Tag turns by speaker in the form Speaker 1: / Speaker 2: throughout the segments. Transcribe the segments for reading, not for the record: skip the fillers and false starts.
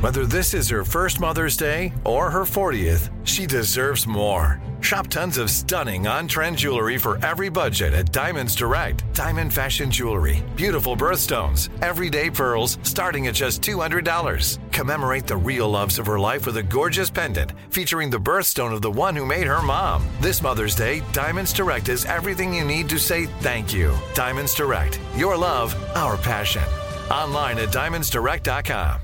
Speaker 1: Whether this is her first Mother's Day or her 40th, she deserves more. Shop tons of stunning on-trend jewelry for every budget at Diamonds Direct. Diamond fashion jewelry, beautiful birthstones, everyday pearls starting at just $200. Commemorate the real loves of her life with a gorgeous pendant featuring the birthstone of the one who made her mom. This Mother's Day, Diamonds Direct is everything you need to say thank you. Diamonds Direct. Your love, our passion. Online at diamondsdirect.com.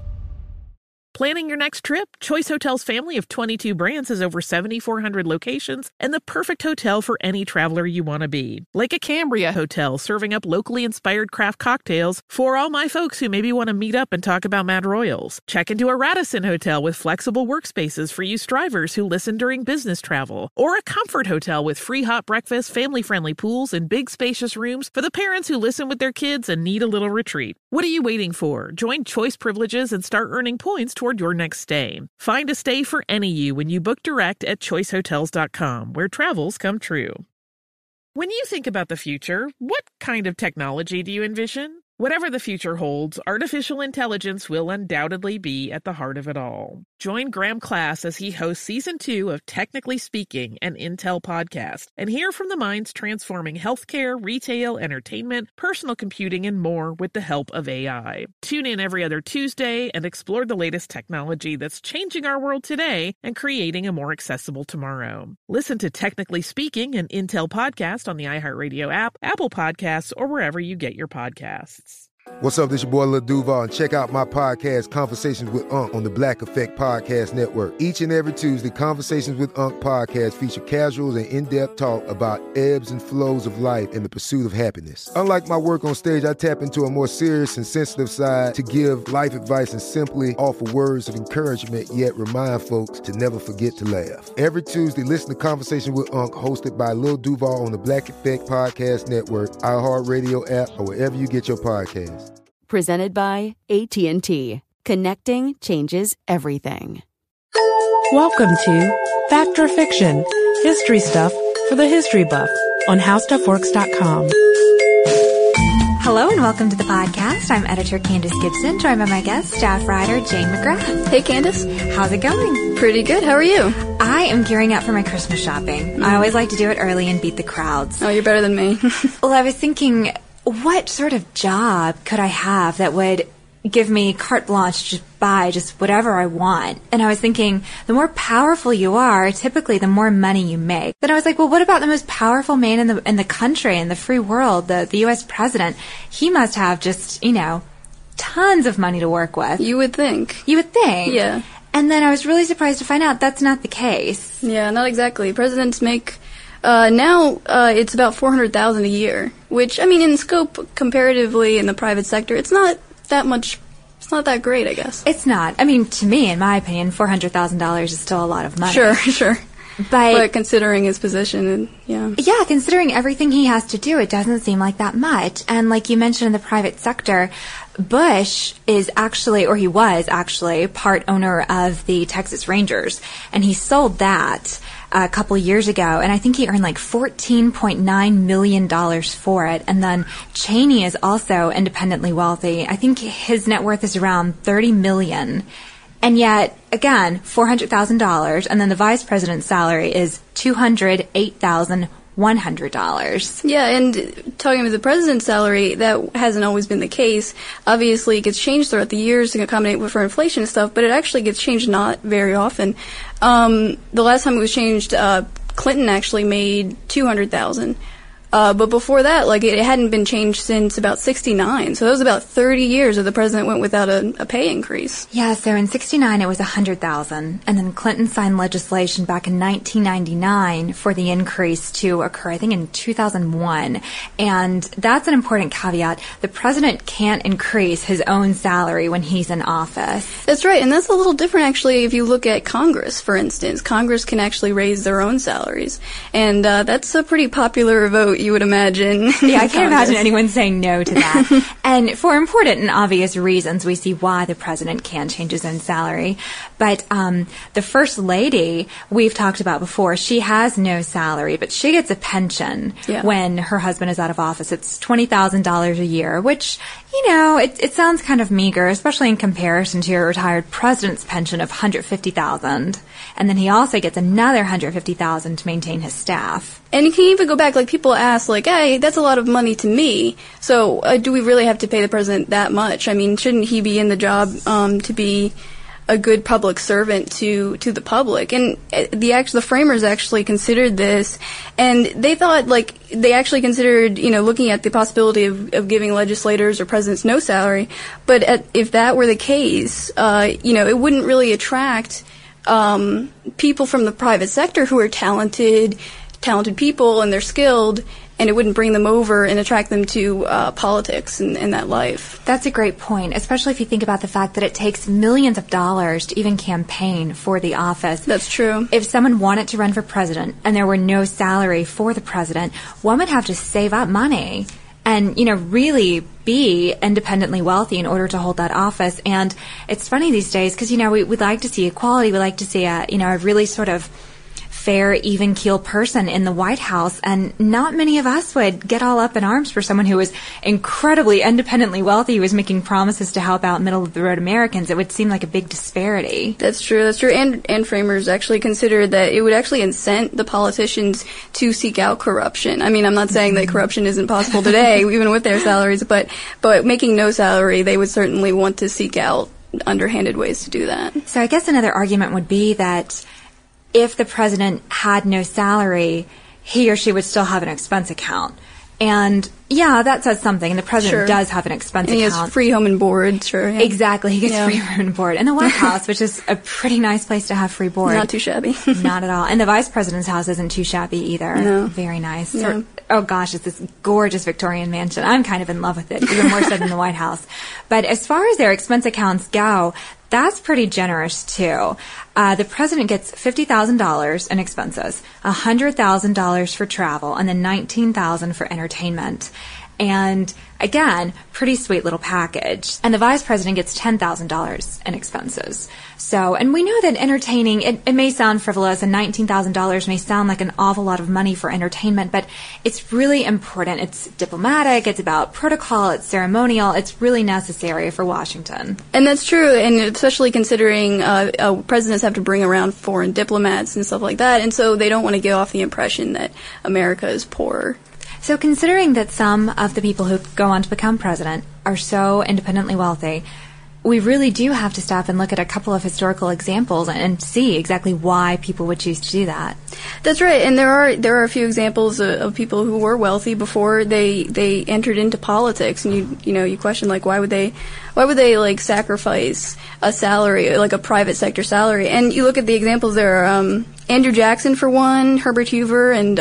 Speaker 2: Planning your next trip? Choice Hotels' family of 22 brands has over 7,400 locations and the perfect hotel for any traveler you want to be. Like a Cambria Hotel, serving up locally inspired craft cocktails for all my folks who maybe want to meet up and talk about Mad Royals. Check into a Radisson Hotel with flexible workspaces for you strivers who listen during business travel. Or a Comfort Hotel with free hot breakfast, family-friendly pools, and big spacious rooms for the parents who listen with their kids and need a little retreat. What are you waiting for? Join Choice Privileges and start earning points toward your next stay. Find a stay for any you when you book direct at choicehotels.com, where travels come true. When you think about the future, what kind of technology do you envision? Whatever the future holds, artificial intelligence will undoubtedly be at the heart of it all. Join Graham Class as he hosts Season 2 of Technically Speaking, an Intel podcast, and hear from the minds transforming healthcare, retail, entertainment, personal computing, and more with the help of AI. Tune in every other Tuesday and explore the latest technology that's changing our world today and creating a more accessible tomorrow. Listen to Technically Speaking, an Intel podcast on the iHeartRadio app, Apple Podcasts, or wherever you get your podcasts.
Speaker 3: What's up, this your boy Lil Duval, and check out my podcast, Conversations with Unc, on the Black Effect Podcast Network. Each and every Tuesday, Conversations with Unc podcast feature casual and in-depth talk about ebbs and flows of life and the pursuit of happiness. Unlike my work on stage, I tap into a more serious and sensitive side to give life advice and simply offer words of encouragement, yet remind folks to never forget to laugh. Every Tuesday, listen to Conversation with Unc, hosted by Lil Duval on the Black Effect Podcast Network, iHeartRadio app, or wherever you get your podcasts.
Speaker 4: Presented by AT&T. Connecting changes everything.
Speaker 5: Welcome to Fact or Fiction, history stuff for the history buff on HowStuffWorks.com.
Speaker 6: Hello and welcome to the podcast. I'm editor Candace Gibson, joined by my guest, staff writer Jane McGrath.
Speaker 7: Hey Candace.
Speaker 6: How's it going?
Speaker 7: Pretty good. How are you?
Speaker 6: I am gearing up for my Christmas shopping. I always like to do it early and beat the crowds.
Speaker 7: Oh, you're better than me.
Speaker 6: Well, I was thinking, what sort of job could I have that would give me carte blanche to buy just whatever I want? And I was thinking, the more powerful you are, typically the more money you make. Then I was like, well, what about the most powerful man in the country, in the free world, the U.S. president? He must have just, tons of money to work with.
Speaker 7: You would think.
Speaker 6: You would think.
Speaker 7: Yeah.
Speaker 6: And then I was really surprised to find out that's not the case.
Speaker 7: Yeah, not exactly. Presidents make... now it's about $400,000 a year, which, in scope comparatively in the private sector, it's not that much, it's not that great, I guess.
Speaker 6: It's not. To me, in my opinion, $400,000 is still a lot of money.
Speaker 7: Sure. But considering his position, yeah. Yeah,
Speaker 6: considering everything he has to do, it doesn't seem like that much. And like you mentioned in the private sector, Bush is actually, or he was actually, part owner of the Texas Rangers. And he sold that a couple years ago, and I think he earned like $14.9 million for it. And then Cheney is also independently wealthy. I think his net worth is around $30 million. And yet, again, $400,000, and then the vice president's salary is $208,100.
Speaker 7: Yeah, and talking about the president's salary, that hasn't always been the case. Obviously, it gets changed throughout the years to accommodate for inflation and stuff, but it actually gets changed not very often. The last time it was changed, Clinton actually made $200,000. But before that, it hadn't been changed since about 1969. So that was about 30 years that the president went without a pay increase.
Speaker 6: Yeah, so in 1969 it was $100,000. And then Clinton signed legislation back in 1999 for the increase to occur, I think, in 2001. And that's an important caveat. The president can't increase his own salary when he's in office.
Speaker 7: That's right. And that's a little different, actually, if you look at Congress, for instance. Congress can actually raise their own salaries. And that's a pretty popular vote, you would imagine.
Speaker 6: Yeah, I can't imagine anyone saying no to that. And for important and obvious reasons, we see why the president can change his own salary. But the First Lady, we've talked about before, she has no salary, but she gets a pension when her husband is out of office. It's $20,000 a year, which, You know, it sounds kind of meager, especially in comparison to your retired president's pension of $150,000. And then he also gets another $150,000 to maintain his staff.
Speaker 7: And you can even go back, like, people ask, like, hey, that's a lot of money to me. So do we really have to pay the president that much? I mean, shouldn't he be in the job to be a good public servant to the public? And the framers actually considered this, and they thought, like, they actually considered, looking at the possibility of giving legislators or presidents no salary. But if that were the case, it wouldn't really attract people from the private sector who are talented people and they're skilled, and it wouldn't bring them over and attract them to politics and that life.
Speaker 6: That's a great point, especially if you think about the fact that it takes millions of dollars to even campaign for the office.
Speaker 7: That's true.
Speaker 6: If someone wanted to run for president and there were no salary for the president, one would have to save up money and, really be independently wealthy in order to hold that office. And it's funny these days because, we'd like to see equality. We like to see a really sort of fair, even-keel person in the White House, and not many of us would get all up in arms for someone who was incredibly independently wealthy, who was making promises to help out middle-of-the-road Americans. It would seem like a big disparity.
Speaker 7: That's true. And framers actually considered that it would actually incent the politicians to seek out corruption. I mean, I'm not saying that corruption isn't possible today, even with their salaries, but making no salary, they would certainly want to seek out underhanded ways to do that.
Speaker 6: So I guess another argument would be that if the president had no salary, he or she would still have an expense account. And, yeah, that says something. The president does have an expense account.
Speaker 7: He has free home and board, sure. Yeah.
Speaker 6: Exactly. He gets free home and board. And the White House, which is a pretty nice place to have free board.
Speaker 7: Not too shabby.
Speaker 6: Not at all. And the vice president's house isn't too shabby either.
Speaker 7: No.
Speaker 6: Very nice.
Speaker 7: Yeah.
Speaker 6: Oh, gosh, it's this gorgeous Victorian mansion. I'm kind of in love with it, even more so than the White House. But as far as their expense accounts go, that's pretty generous, too. The president gets $50,000 in expenses, $100,000 for travel, and then $19,000 for entertainment. And again, pretty sweet little package. And the vice president gets $10,000 in expenses. So, and we know that entertaining, it may sound frivolous, and $19,000 may sound like an awful lot of money for entertainment, but it's really important. It's diplomatic, it's about protocol, it's ceremonial, it's really necessary for Washington.
Speaker 7: And that's true, and especially considering presidents have to bring around foreign diplomats and stuff like that, and so they don't want to give off the impression that America is poor.
Speaker 6: So considering that some of the people who go on to become president are so independently wealthy, we really do have to stop and look at a couple of historical examples and see exactly why people would choose to do that.
Speaker 7: That's right, and there are a few examples of people who were wealthy before they entered into politics, and you question, like, why would they like sacrifice a salary, like a private sector salary? And you look at the examples there. Andrew Jackson, for one, Herbert Hoover, and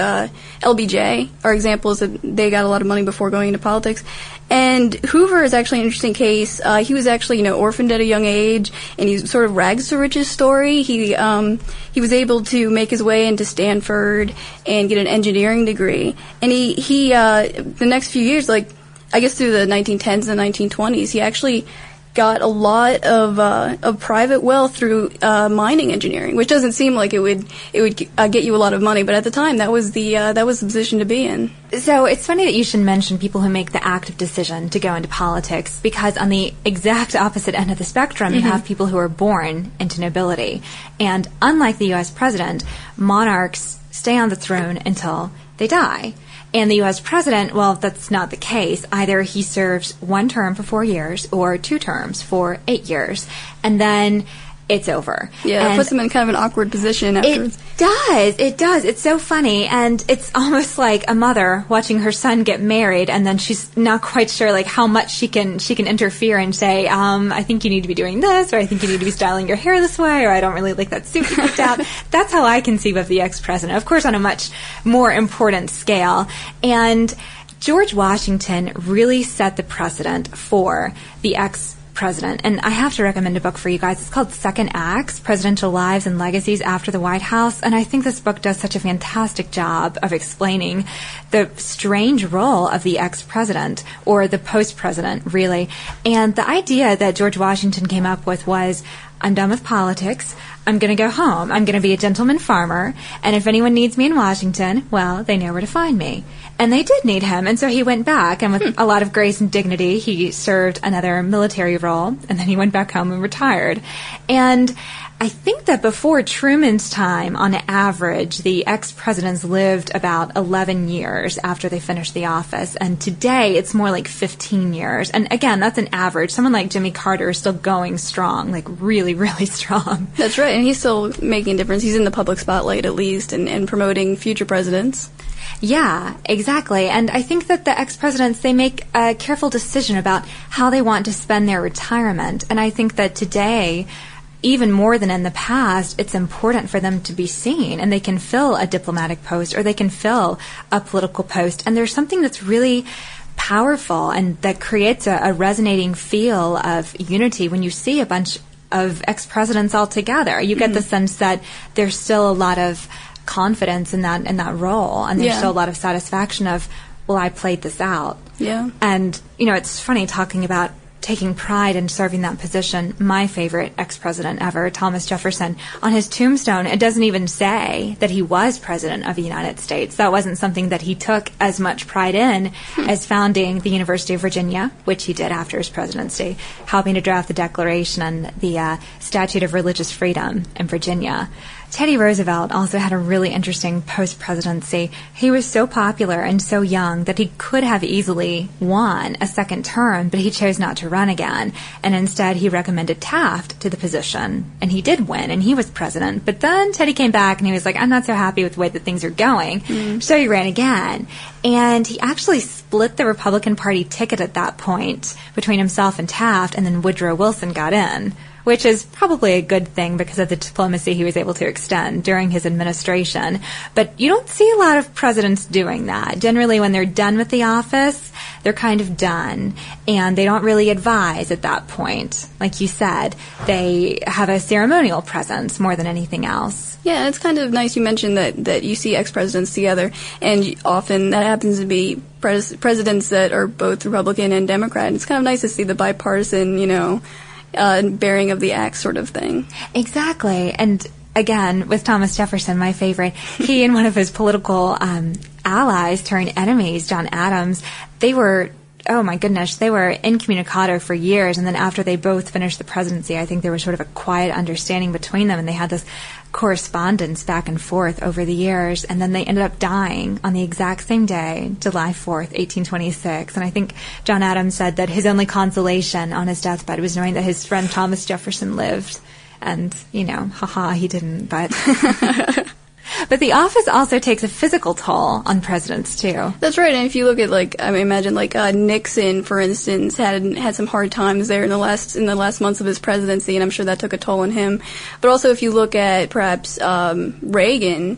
Speaker 7: LBJ are examples that they got a lot of money before going into politics. And Hoover is actually an interesting case. He was actually, orphaned at a young age, and he's sort of rags to riches story. He was able to make his way into Stanford and get an engineering degree. And he the next few years, like, I guess through the 1910s and 1920s, he actually got a lot of private wealth through mining engineering, which doesn't seem like it would get you a lot of money, but at the time that was the position to be in.
Speaker 6: So it's funny that you should mention people who make the active decision to go into politics, because on the exact opposite end of the spectrum, you have people who are born into nobility, and unlike the U.S. president, monarchs stay on the throne until they die. And the U.S. president, well, that's not the case. Either he serves one term for 4 years or 2 terms for 8 years. And then it's over.
Speaker 7: Yeah, it puts him in kind of an awkward position afterwards.
Speaker 6: It does. It's so funny. And it's almost like a mother watching her son get married, and then she's not quite sure, like, how much she can interfere and say, I think you need to be doing this, or I think you need to be styling your hair this way, or I don't really like that suit you picked out. That's how I conceive of the ex-president. Of course, on a much more important scale. And George Washington really set the precedent for the ex-president. And I have to recommend a book for you guys. It's called Second Acts, Presidential Lives and Legacies After the White House. And I think this book does such a fantastic job of explaining the strange role of the ex-president, or the post-president, really. And the idea that George Washington came up with was, I'm done with politics. I'm going to go home. I'm going to be a gentleman farmer. And if anyone needs me in Washington, well, they know where to find me. And they did need him. And so he went back. And with a lot of grace and dignity, he served another military role. And then he went back home and retired. And I think that before Truman's time, on average, the ex-presidents lived about 11 years after they finished the office. And today, it's more like 15 years. And again, that's an average. Someone like Jimmy Carter is still going strong, like really, really strong.
Speaker 7: That's right. And he's still making a difference. He's in the public spotlight, at least, and promoting future presidents.
Speaker 6: Yeah, exactly. And I think that the ex-presidents, they make a careful decision about how they want to spend their retirement. And I think that today, even more than in the past, it's important for them to be seen, and they can fill a diplomatic post or they can fill a political post. And there's something that's really powerful and that creates a resonating feel of unity when you see a bunch of ex-presidents all together. You get the sense that there's still a lot of confidence in that role, and there's still a lot of satisfaction of, well, I played this out.
Speaker 7: Yeah.
Speaker 6: And, it's funny talking about taking pride in serving that position. My favorite ex-president ever, Thomas Jefferson, on his tombstone, it doesn't even say that he was president of the United States. That wasn't something that he took as much pride in as founding the University of Virginia, which he did after his presidency, helping to draft the Declaration and the Statute of Religious Freedom in Virginia. Teddy Roosevelt also had a really interesting post-presidency. He was so popular and so young that he could have easily won a second term, but he chose not to run again. And instead, he recommended Taft to the position. And he did win, and he was president. But then Teddy came back, and he was like, I'm not so happy with the way that things are going. So he ran again. And he actually split the Republican Party ticket at that point between himself and Taft, and then Woodrow Wilson got in, which is probably a good thing because of the diplomacy he was able to extend during his administration. But you don't see a lot of presidents doing that. Generally, when they're done with the office, they're kind of done, and they don't really advise at that point. Like you said, they have a ceremonial presence more than anything else.
Speaker 7: Yeah, it's kind of nice you mentioned that you see ex-presidents together, and often that happens to be presidents that are both Republican and Democrat. It's kind of nice to see the bipartisan, bearing of the axe sort of thing.
Speaker 6: Exactly. And again, with Thomas Jefferson, my favorite, he and one of his political allies turned enemies, John Adams, they were, oh my goodness, they were incommunicado for years. And then after they both finished the presidency, I think there was sort of a quiet understanding between them, and they had this correspondence back and forth over the years. And then they ended up dying on the exact same day, July 4th, 1826. And I think John Adams said that his only consolation on his deathbed was knowing that his friend Thomas Jefferson lived. And, he didn't, but... But the office also takes a physical toll on presidents, too.
Speaker 7: That's right. And if you look at, imagine Nixon, for instance, had some hard times there in the last months of his presidency, and I'm sure that took a toll on him. But also, if you look at perhaps Reagan,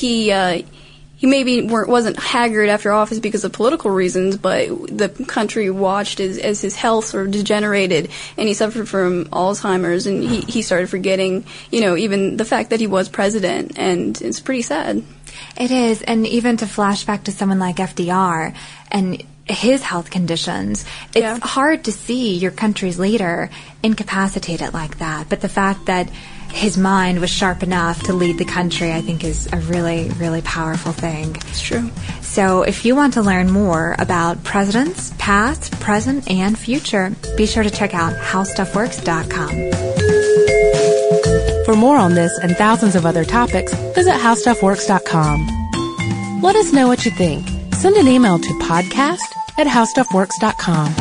Speaker 7: he maybe wasn't haggard after office because of political reasons, but the country watched as his health sort of degenerated, and he suffered from Alzheimer's, and he started forgetting, even the fact that he was president, and it's pretty sad.
Speaker 6: It is, and even to flash back to someone like FDR and his health conditions, it's hard to see your country's leader incapacitated like that, but the fact that his mind was sharp enough to lead the country, I think, is a really, really powerful thing.
Speaker 7: It's true.
Speaker 6: So if you want to learn more about presidents, past, present, and future, be sure to check out HowStuffWorks.com.
Speaker 5: For more on this and thousands of other topics, visit HowStuffWorks.com. Let us know what you think. Send an email to podcast@HowStuffWorks.com.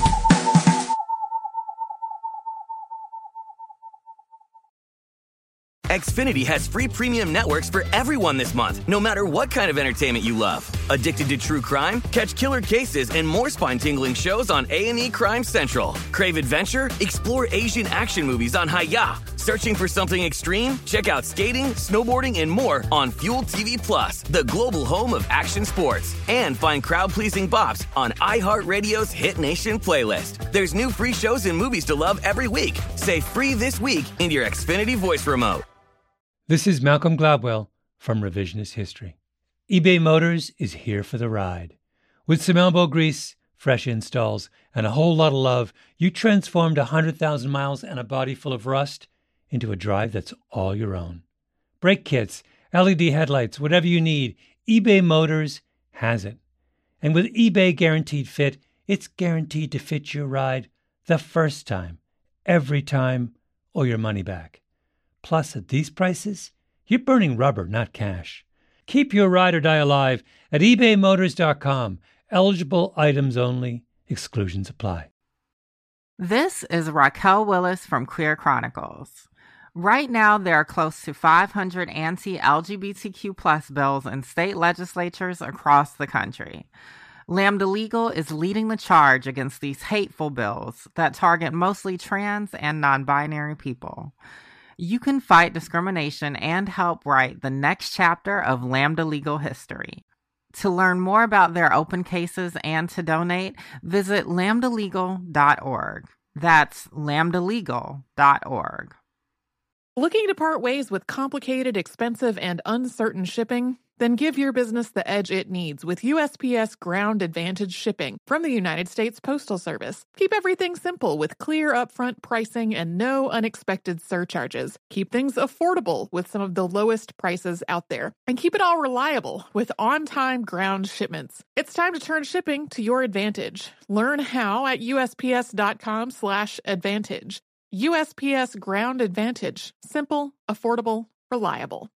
Speaker 8: Xfinity has free premium networks for everyone this month, no matter what kind of entertainment you love. Addicted to true crime? Catch killer cases and more spine-tingling shows on A&E Crime Central. Crave adventure? Explore Asian action movies on Hi-Ya. Searching for something extreme? Check out skating, snowboarding, and more on Fuel TV Plus, the global home of action sports. And find crowd-pleasing bops on iHeartRadio's Hit Nation playlist. There's new free shows and movies to love every week. Say free this week in your Xfinity voice remote.
Speaker 9: This is Malcolm Gladwell from Revisionist History. eBay Motors is here for the ride. With some elbow grease, fresh installs, and a whole lot of love, you transformed 100,000 miles and a body full of rust into a drive that's all your own. Brake kits, LED headlights, whatever you need, eBay Motors has it. And with eBay Guaranteed Fit, it's guaranteed to fit your ride the first time, every time, or your money back. Plus, at these prices, you're burning rubber, not cash. Keep your ride or die alive at ebaymotors.com. Eligible items only. Exclusions apply.
Speaker 10: This is Raquel Willis from Queer Chronicles. Right now, there are close to 500 anti-LGBTQ+ bills in state legislatures across the country. Lambda Legal is leading the charge against these hateful bills that target mostly trans and non-binary people. You can fight discrimination and help write the next chapter of Lambda Legal history. To learn more about their open cases and to donate, visit lambdalegal.org. That's lambdalegal.org.
Speaker 2: Looking to part ways with complicated, expensive, and uncertain shipping? Then give your business the edge it needs with USPS Ground Advantage shipping from the United States Postal Service. Keep everything simple with clear upfront pricing and no unexpected surcharges. Keep things affordable with some of the lowest prices out there. And keep it all reliable with on-time ground shipments. It's time to turn shipping to your advantage. Learn how at USPS.com/advantage. USPS Ground Advantage. Simple, affordable, reliable.